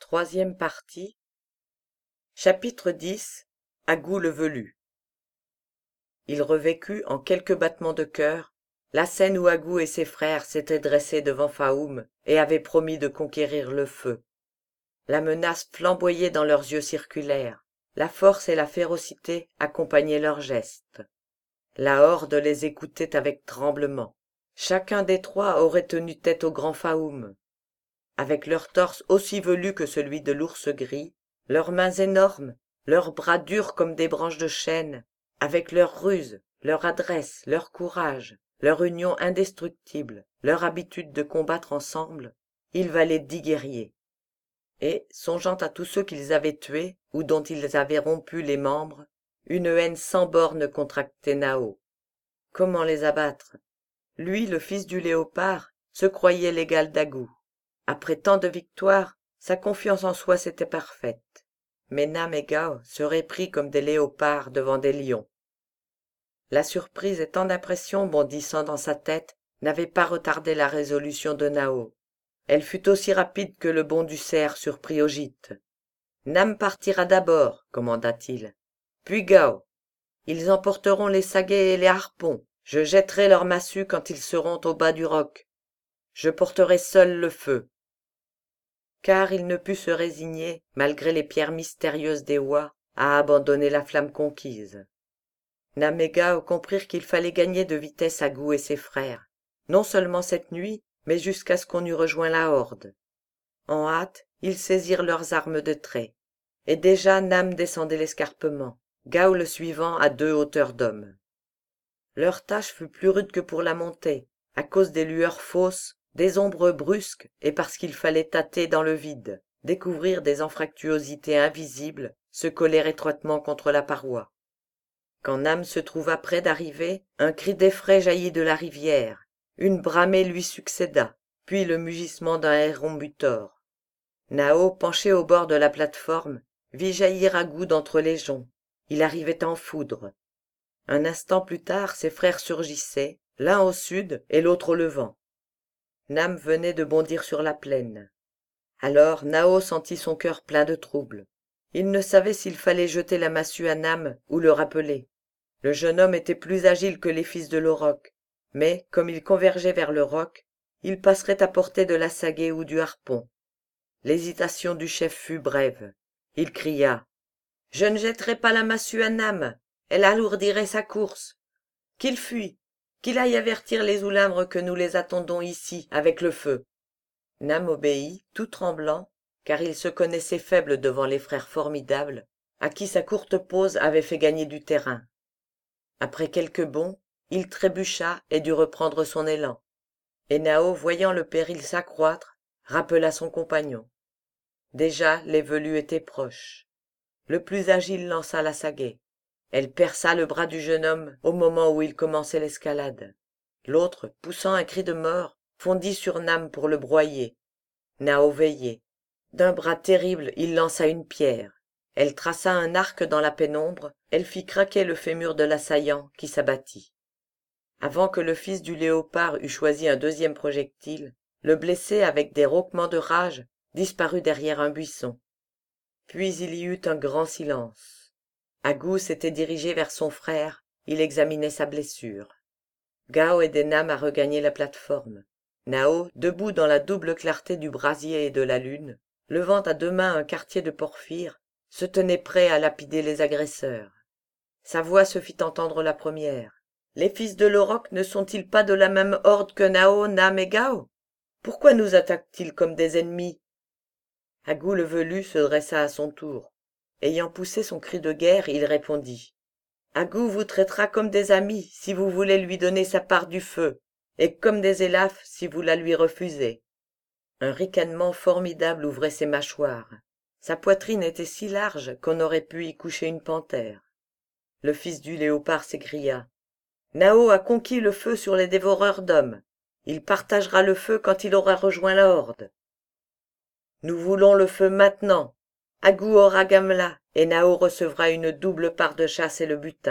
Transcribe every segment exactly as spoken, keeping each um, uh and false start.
Troisième partie. Chapitre dix. Agou le velu. Il revécut en quelques battements de cœur la scène où Agou et ses frères s'étaient dressés devant Faoum et avaient promis de conquérir le feu. La menace flamboyait dans leurs yeux circulaires, la force et la férocité accompagnaient leurs gestes. La horde les écoutait avec tremblement. Chacun des trois aurait tenu tête au grand Faoum. Avec leurs torses aussi velus que celui de l'ours gris, leurs mains énormes, leurs bras durs comme des branches de chêne, avec leur ruse, leur adresse, leur courage, leur union indestructible, leur habitude de combattre ensemble, ils valaient dix guerriers. Et, songeant à tous ceux qu'ils avaient tués ou dont ils avaient rompu les membres, une haine sans bornes contractait Nao. Comment les abattre? Lui, le fils du léopard, se croyait l'égal d'Agou. Après tant de victoires, sa confiance en soi s'était parfaite. Mais Nam et Gao seraient pris comme des léopards devant des lions. La surprise et tant d'impressions bondissant dans sa tête n'avaient pas retardé la résolution de Nao. Elle fut aussi rapide que le bond du cerf surpris au gîte. Nam partira d'abord, commanda-t-il. Puis Gao. Ils emporteront les saguets et les harpons. Je jetterai leurs massues quand ils seront au bas du roc. Je porterai seul le feu. Car il ne put se résigner, malgré les pierres mystérieuses des Ois, à abandonner la flamme conquise. Nam et Gao comprirent qu'il fallait gagner de vitesse Agou et ses frères, non seulement cette nuit, mais jusqu'à ce qu'on eût rejoint la horde. En hâte, ils saisirent leurs armes de trait, et déjà Nam descendait l'escarpement, Gao le suivant à deux hauteurs d'homme. Leur tâche fut plus rude que pour la montée, à cause des lueurs fausses, des ombres brusques et parce qu'il fallait tâter dans le vide, découvrir des anfractuosités invisibles, se coller étroitement contre la paroi. Quand Nam se trouva près d'arriver, un cri d'effraie jaillit de la rivière, une bramée lui succéda, puis le mugissement d'un héron butor. Nao, penché au bord de la plate-forme, vit jaillir Agou d'entre les joncs. Il arrivait en foudre. Un instant plus tard, ses frères surgissaient, l'un au sud et l'autre au levant. Nam venait de bondir sur la plaine. Alors Nao sentit son cœur plein de trouble. Il ne savait s'il fallait jeter la massue à Nam ou le rappeler. Le jeune homme était plus agile que les fils de l'auroch, mais, comme il convergeait vers le roc, il passerait à portée de la sagaie ou du harpon. L'hésitation du chef fut brève. Il cria « Je ne jetterai pas la massue à Nam, elle alourdirait sa course. Qu'il fuit, qu'il aille avertir les Oulâmbres que nous les attendons ici, avec le feu. » Nam obéit, tout tremblant, car il se connaissait faible devant les frères formidables, à qui sa courte pause avait fait gagner du terrain. Après quelques bonds, il trébucha et dut reprendre son élan. Et Nao, voyant le péril s'accroître, rappela son compagnon. Déjà les velus étaient proches. Le plus agile lança la sagaie. Elle perça le bras du jeune homme au moment où il commençait l'escalade. L'autre, poussant un cri de mort, fondit sur Nam pour le broyer. Nao veillait. D'un bras terrible, il lança une pierre. Elle traça un arc dans la pénombre, elle fit craquer le fémur de l'assaillant qui s'abattit. Avant que le fils du léopard eût choisi un deuxième projectile, le blessé, avec des rauquements de rage, disparut derrière un buisson. Puis il y eut un grand silence. Agou s'était dirigé vers son frère, il examinait sa blessure. Gao aidait Nam à regagner la plate-forme. Nao, debout dans la double clarté du brasier et de la lune, levant à deux mains un quartier de porphyre, se tenait prêt à lapider les agresseurs. Sa voix se fit entendre la première. « Les fils de l'auroch ne sont-ils pas de la même horde que Nao, Nam et Gao? Pourquoi nous attaquent-ils comme des ennemis ?» Agou le velu se dressa à son tour. Ayant poussé son cri de guerre, il répondit. « Agou vous traitera comme des amis si vous voulez lui donner sa part du feu, et comme des élaphes si vous la lui refusez. » Un ricanement formidable ouvrait ses mâchoires. Sa poitrine était si large qu'on aurait pu y coucher une panthère. Le fils du léopard s'écria. « Nao a conquis le feu sur les dévoreurs d'hommes. Il partagera le feu quand il aura rejoint la horde. Nous voulons le feu maintenant. Agou aura Gamla, et Nao recevra une double part de chasse et le butin. »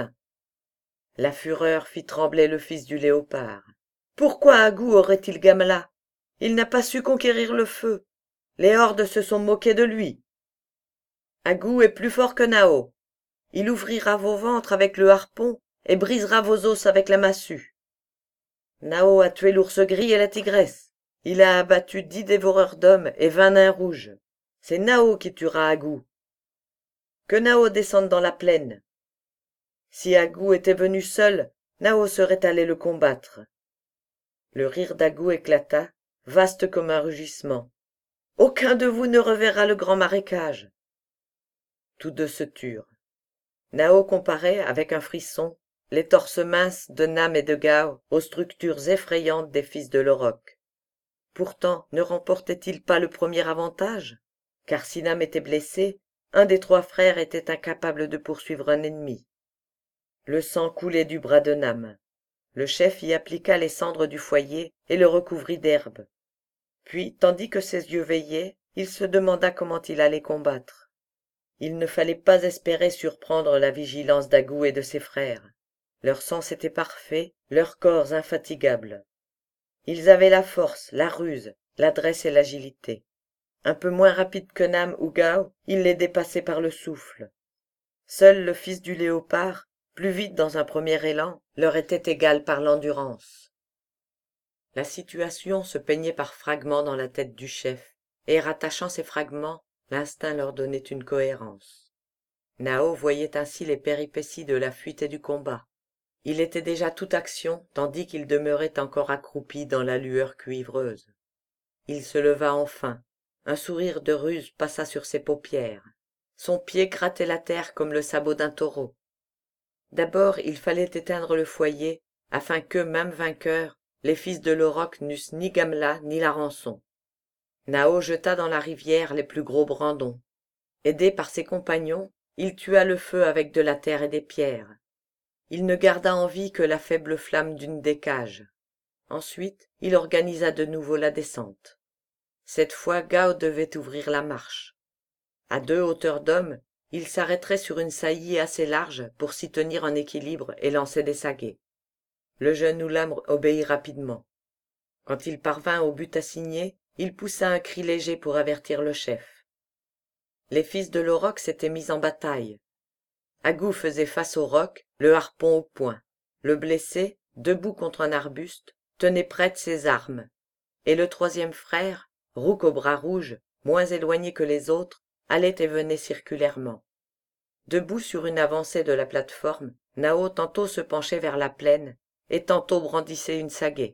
La fureur fit trembler le fils du léopard. « Pourquoi Agou aurait-il Gamla? Il n'a pas su conquérir le feu. Les hordes se sont moquées de lui. Agou est plus fort que Nao. Il ouvrira vos ventres avec le harpon et brisera vos os avec la massue. Nao a tué l'ours gris et la tigresse. Il a abattu dix dévoreurs d'hommes et vingt nains rouges. C'est Nao qui tuera Agou. Que Nao descende dans la plaine. Si Agou était venu seul, Nao serait allé le combattre. Le rire d'Agou éclata, vaste comme un rugissement. Aucun de vous ne reverra le grand marécage. Tous deux se turent. Nao comparait, avec un frisson, les torses minces de Nam et de Gao aux structures effrayantes des fils de l'Auroch. Pourtant, ne remportait-il pas le premier avantage? Car si Nam était blessé, un des trois frères était incapable de poursuivre un ennemi. Le sang coulait du bras de Nam. Le chef y appliqua les cendres du foyer et le recouvrit d'herbe. Puis, tandis que ses yeux veillaient, il se demanda comment il allait combattre. Il ne fallait pas espérer surprendre la vigilance d'Agou et de ses frères. Leur sens était parfait, leurs corps infatigables. Ils avaient la force, la ruse, l'adresse et l'agilité. Un peu moins rapides que Nam ou Gao, ils les dépassaient par le souffle. Seul le fils du léopard, plus vite dans un premier élan, leur était égal par l'endurance. La situation se peignait par fragments dans la tête du chef, et rattachant ces fragments, l'instinct leur donnait une cohérence. Nao voyait ainsi les péripéties de la fuite et du combat. Il était déjà toute action, tandis qu'il demeurait encore accroupi dans la lueur cuivreuse. Il se leva enfin. Un sourire de ruse passa sur ses paupières. Son pied grattait la terre comme le sabot d'un taureau. D'abord il fallait éteindre le foyer, afin que, même vainqueurs, les fils de l'Auroch n'eussent ni Gamla ni la rançon. Nao jeta dans la rivière les plus gros brandons. Aidé par ses compagnons, il tua le feu avec de la terre et des pierres. Il ne garda en vie que la faible flamme d'une des cages. Ensuite, il organisa de nouveau la descente. Cette fois, Gao devait ouvrir la marche. À deux hauteurs d'homme, il s'arrêterait sur une saillie assez large pour s'y tenir en équilibre et lancer des saguets. Le jeune Oulam obéit rapidement. Quand il parvint au but assigné, il poussa un cri léger pour avertir le chef. Les fils de l'Auroch s'étaient mis en bataille. Agou faisait face au roc, le harpon au poing. Le blessé, debout contre un arbuste, tenait prêtes ses armes. Et le troisième frère, Rouk au bras rouge, moins éloigné que les autres, allait et venait circulairement. Debout sur une avancée de la plate-forme, Nao tantôt se penchait vers la plaine, et tantôt brandissait une sagaie.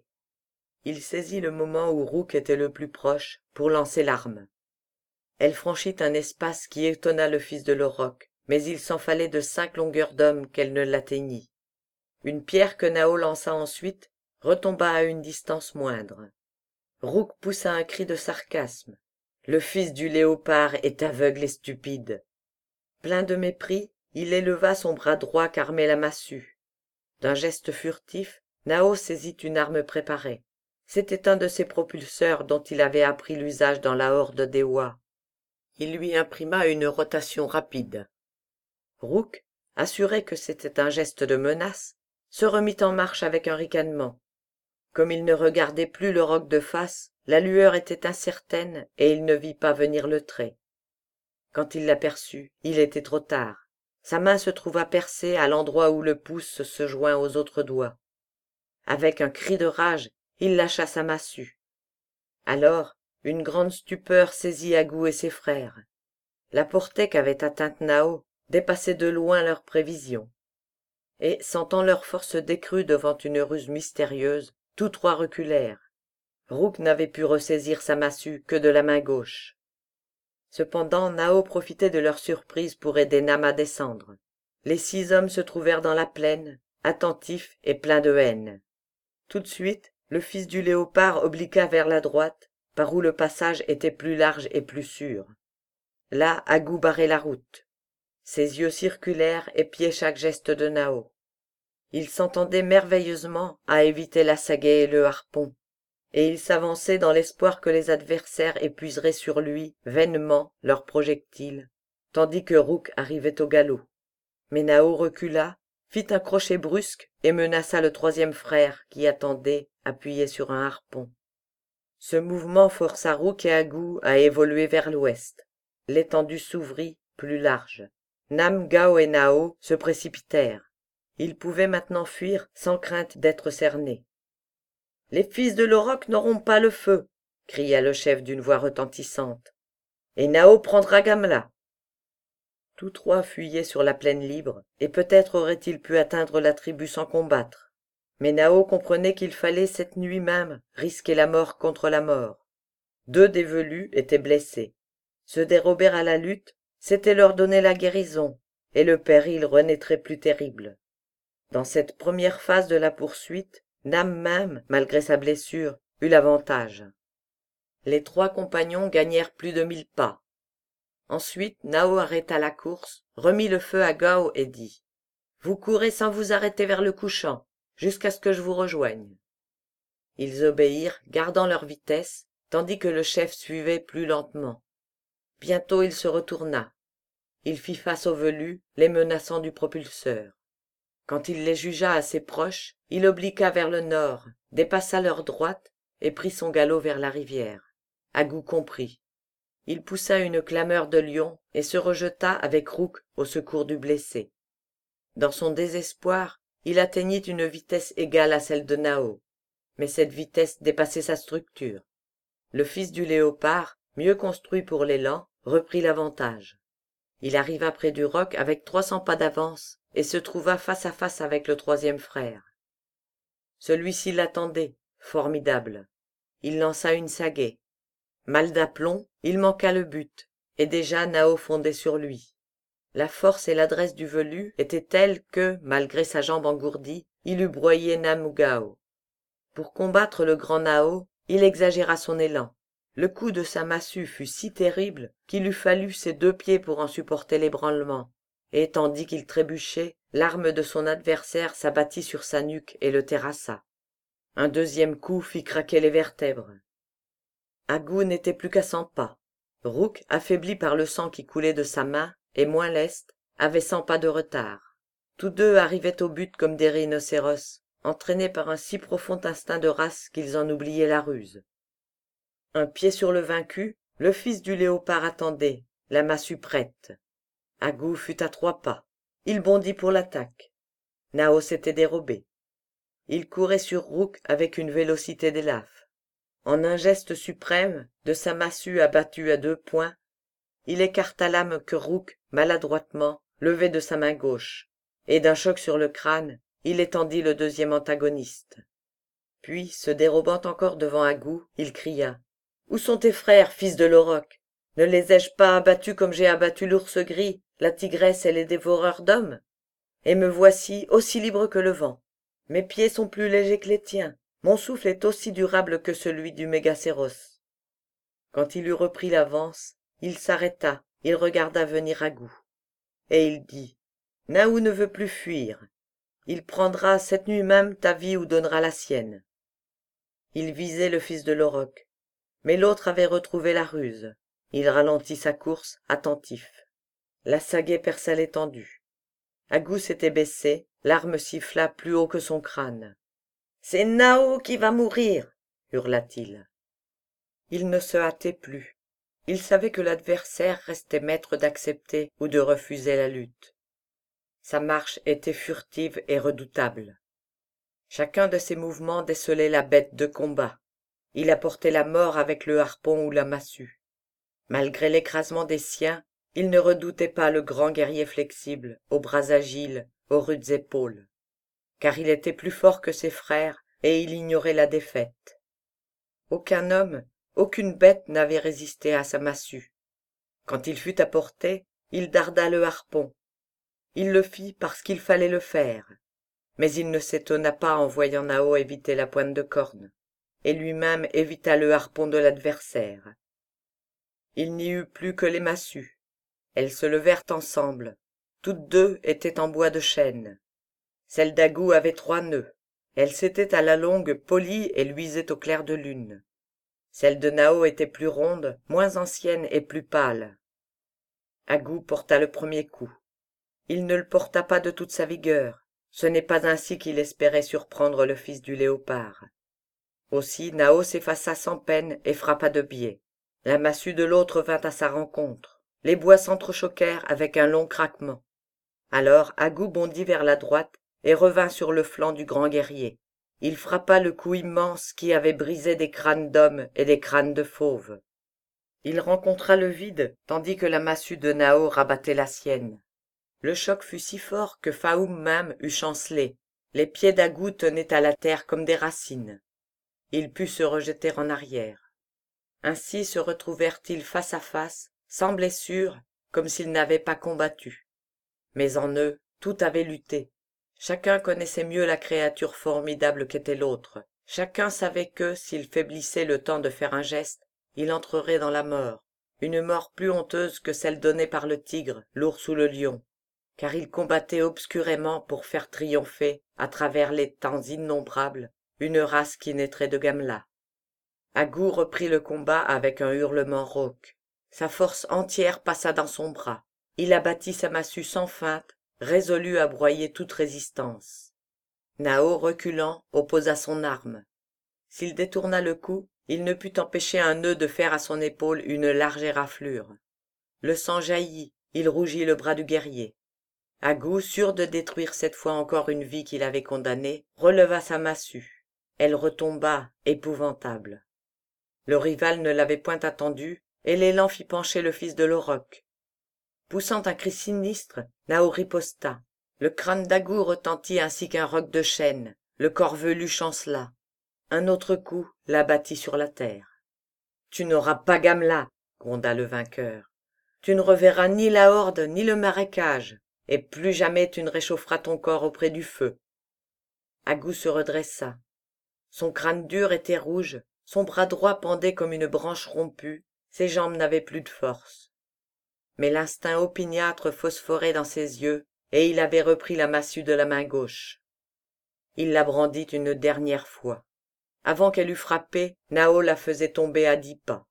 Il saisit le moment où Rouk était le plus proche, pour lancer l'arme. Elle franchit un espace qui étonna le fils de l'Auroch, mais il s'en fallait de cinq longueurs d'homme qu'elle ne l'atteignît. Une pierre que Nao lança ensuite retomba à une distance moindre. Rouk poussa un cri de sarcasme. Le fils du léopard est aveugle et stupide. Plein de mépris, il éleva son bras droit qu'armait la massue. D'un geste furtif, Nao saisit une arme préparée. C'était un de ses propulseurs dont il avait appris l'usage dans la horde des Ois. Il lui imprima une rotation rapide. Rouk, assuré que c'était un geste de menace, se remit en marche avec un ricanement. Comme il ne regardait plus le roc de face, la lueur était incertaine et il ne vit pas venir le trait. Quand il l'aperçut, il était trop tard. Sa main se trouva percée à l'endroit où le pouce se joint aux autres doigts. Avec un cri de rage, il lâcha sa massue. Alors, une grande stupeur saisit Agou et ses frères. La portée qu'avait atteinte Nao dépassait de loin leurs prévisions. Et, sentant leur force décrue devant une ruse mystérieuse, tous trois reculèrent. Rouk n'avait pu ressaisir sa massue que de la main gauche. Cependant, Nao profitait de leur surprise pour aider Nam à descendre. Les six hommes se trouvèrent dans la plaine, attentifs et pleins de haine. Tout de suite, le fils du léopard obliqua vers la droite, par où le passage était plus large et plus sûr. Là, Agou barrait la route. Ses yeux circulèrent épiaient chaque geste de Nao. Il s'entendait merveilleusement à éviter la sagaie et le harpon, et il s'avançait dans l'espoir que les adversaires épuiseraient sur lui, vainement, leurs projectiles, tandis que Rouk arrivait au galop. Mais Nao recula, fit un crochet brusque et menaça le troisième frère qui attendait, appuyé sur un harpon. Ce mouvement força Rook et Agou à évoluer vers l'ouest. L'étendue s'ouvrit, plus large. Nam, Gao et Nao se précipitèrent. Ils pouvaient maintenant fuir sans crainte d'être cernés. « Les fils de l'Auroch n'auront pas le feu !» cria le chef d'une voix retentissante. « Et Nao prendra Gamla !» Tous trois fuyaient sur la plaine libre, et peut-être auraient-ils pu atteindre la tribu sans combattre. Mais Nao comprenait qu'il fallait cette nuit même risquer la mort contre la mort. Deux des velus étaient blessés. Se dérober à la lutte, c'était leur donner la guérison, et le péril renaîtrait plus terrible. Dans cette première phase de la poursuite, Nam même, malgré sa blessure, eut l'avantage. Les trois compagnons gagnèrent plus de mille pas. Ensuite, Nao arrêta la course, remit le feu à Gao et dit « Vous courez sans vous arrêter vers le couchant, jusqu'à ce que je vous rejoigne. » Ils obéirent, gardant leur vitesse, tandis que le chef suivait plus lentement. Bientôt il se retourna. Il fit face aux velus, les menaçant du propulseur. Quand il les jugea assez proches, il obliqua vers le nord, dépassa leur droite et prit son galop vers la rivière. Agou comprit. Il poussa une clameur de lion et se rejeta avec Rook au secours du blessé. Dans son désespoir, il atteignit une vitesse égale à celle de Nao, mais cette vitesse dépassait sa structure. Le fils du léopard, mieux construit pour l'élan, reprit l'avantage. Il arriva près du roc avec trois cents pas d'avance et se trouva face à face avec le troisième frère. Celui-ci l'attendait, formidable. Il lança une sagaie. Mal d'aplomb, il manqua le but, et déjà Nao fondait sur lui. La force et l'adresse du velu étaient telles que, malgré sa jambe engourdie, il eût broyé Nam ou Gao. Pour combattre le grand Nao, il exagéra son élan. Le coup de sa massue fut si terrible qu'il eût fallu ses deux pieds pour en supporter l'ébranlement, et tandis qu'il trébuchait, l'arme de son adversaire s'abattit sur sa nuque et le terrassa. Un deuxième coup fit craquer les vertèbres. Agou n'était plus qu'à cent pas. Rook, affaibli par le sang qui coulait de sa main, et moins leste, avait cent pas de retard. Tous deux arrivaient au but comme des rhinocéros, entraînés par un si profond instinct de race qu'ils en oubliaient la ruse. Un pied sur le vaincu, le fils du léopard attendait, la massue prête. Agou fut à trois pas. Il bondit pour l'attaque. Nao s'était dérobé. Il courait sur Rook avec une vélocité d'élaphe. En un geste suprême, de sa massue abattue à deux poings, il écarta l'âme que Rook, maladroitement, levait de sa main gauche, et d'un choc sur le crâne, il étendit le deuxième antagoniste. Puis, se dérobant encore devant Agou, il cria « Où sont tes frères, fils de l'Auroch? Ne les ai-je pas abattus comme j'ai abattu l'ours gris, la tigresse et les dévoreurs d'hommes? Et me voici aussi libre que le vent. Mes pieds sont plus légers que les tiens. Mon souffle est aussi durable que celui du mégacéros. » Quand il eut repris l'avance, il s'arrêta, il regarda venir Agou. Et il dit « Naou ne veut plus fuir. Il prendra cette nuit même ta vie ou donnera la sienne. » Il visait le fils de l'Auroch, mais l'autre avait retrouvé la ruse. Il ralentit sa course, attentif. La sagaie perça l'étendue. Agou s'était baissé, l'arme siffla plus haut que son crâne. « C'est Nao qui va mourir !» hurla-t-il. Il ne se hâtait plus. Il savait que l'adversaire restait maître d'accepter ou de refuser la lutte. Sa marche était furtive et redoutable. Chacun de ses mouvements décelait la bête de combat. Il apportait la mort avec le harpon ou la massue. Malgré l'écrasement des siens, il ne redoutait pas le grand guerrier flexible, aux bras agiles, aux rudes épaules. Car il était plus fort que ses frères, et il ignorait la défaite. Aucun homme, aucune bête n'avait résisté à sa massue. Quand il fut à portée, il darda le harpon. Il le fit parce qu'il fallait le faire. Mais il ne s'étonna pas en voyant Nao éviter la pointe de corne, et lui-même évita le harpon de l'adversaire. Il n'y eut plus que les massues. Elles se levèrent ensemble. Toutes deux étaient en bois de chêne. Celle d'Agou avait trois nœuds. Elle s'était à la longue polie et luisait au clair de lune. Celle de Nao était plus ronde, moins ancienne et plus pâle. Agou porta le premier coup. Il ne le porta pas de toute sa vigueur. Ce n'est pas ainsi qu'il espérait surprendre le fils du léopard. Aussi Nao s'effaça sans peine et frappa de biais. La massue de l'autre vint à sa rencontre. Les bois s'entrechoquèrent avec un long craquement. Alors Agou bondit vers la droite et revint sur le flanc du grand guerrier. Il frappa le coup immense qui avait brisé des crânes d'hommes et des crânes de fauves. Il rencontra le vide tandis que la massue de Nao rabattait la sienne. Le choc fut si fort que Faoum même eut chancelé. Les pieds d'Agou tenaient à la terre comme des racines. Il put se rejeter en arrière. Ainsi se retrouvèrent-ils face à face, sans blessure, comme s'ils n'avaient pas combattu. Mais en eux, tout avait lutté. Chacun connaissait mieux la créature formidable qu'était l'autre. Chacun savait que, s'il faiblissait le temps de faire un geste, il entrerait dans la mort, une mort plus honteuse que celle donnée par le tigre, l'ours ou le lion, car il combattait obscurément pour faire triompher, à travers les temps innombrables, une race qui naîtrait de Gamla. Agou reprit le combat avec un hurlement rauque. Sa force entière passa dans son bras. Il abattit sa massue sans feinte, résolu à broyer toute résistance. Nao, reculant, opposa son arme. S'il détourna le coup, il ne put empêcher un nœud de faire à son épaule une large éraflure. Le sang jaillit, il rougit le bras du guerrier. Agou, sûr de détruire cette fois encore une vie qu'il avait condamnée, releva sa massue. Elle retomba, épouvantable. Le rival ne l'avait point attendu, et l'élan fit pencher le fils de l'auroch. Poussant un cri sinistre, Nao riposta. Le crâne d'Agou retentit ainsi qu'un roc de chêne. Le corps velu chancela. Un autre coup l'abattit sur la terre. « Tu n'auras pas Gamla, gronda le vainqueur. Tu ne reverras ni la horde ni le marécage, et plus jamais tu ne réchaufferas ton corps auprès du feu. » Agou se redressa. Son crâne dur était rouge, son bras droit pendait comme une branche rompue, ses jambes n'avaient plus de force. Mais l'instinct opiniâtre phosphorait dans ses yeux, et il avait repris la massue de la main gauche. Il la brandit une dernière fois. Avant qu'elle eût frappé, Nao la faisait tomber à dix pas.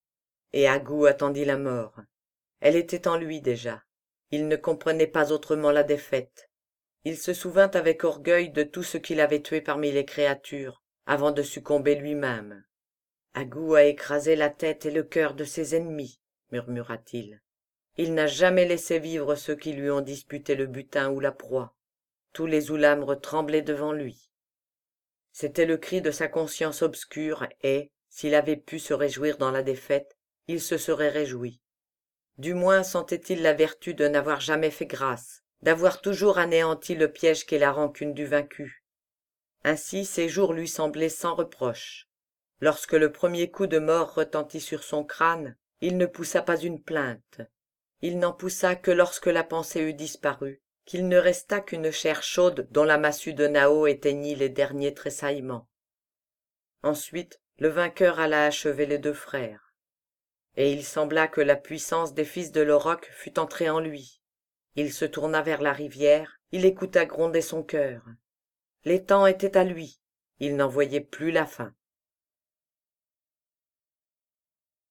Et Agou attendit la mort. Elle était en lui déjà. Il ne comprenait pas autrement la défaite. Il se souvint avec orgueil de tout ce qu'il avait tué parmi les créatures, avant de succomber lui-même. « Agou a écrasé la tête et le cœur de ses ennemis, » murmura-t-il. « Il n'a jamais laissé vivre ceux qui lui ont disputé le butin ou la proie. Tous les Oulamres tremblaient devant lui. » C'était le cri de sa conscience obscure et, s'il avait pu se réjouir dans la défaite, il se serait réjoui. Du moins sentait-il la vertu de n'avoir jamais fait grâce, d'avoir toujours anéanti le piège qu'est la rancune du vaincu. Ainsi ses jours lui semblaient sans reproche. Lorsque le premier coup de mort retentit sur son crâne, il ne poussa pas une plainte. Il n'en poussa que lorsque la pensée eut disparu, qu'il ne resta qu'une chair chaude dont la massue de Nao éteignit les derniers tressaillements. Ensuite, le vainqueur alla achever les deux frères. Et il sembla que la puissance des fils de l'auroch fût entrée en lui. Il se tourna vers la rivière, il écouta gronder son cœur. L'étang était à lui, il n'en voyait plus la fin.